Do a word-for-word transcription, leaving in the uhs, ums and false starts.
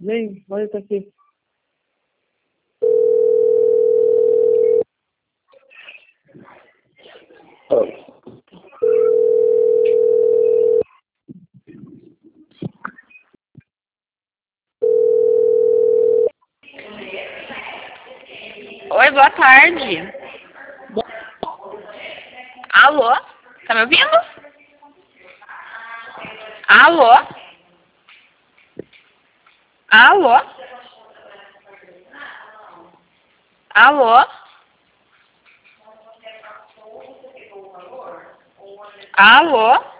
Vem, olha, tá aqui. Oi, boa tarde. Alô? Tá me ouvindo? Alô? Alô? Alô? Alô?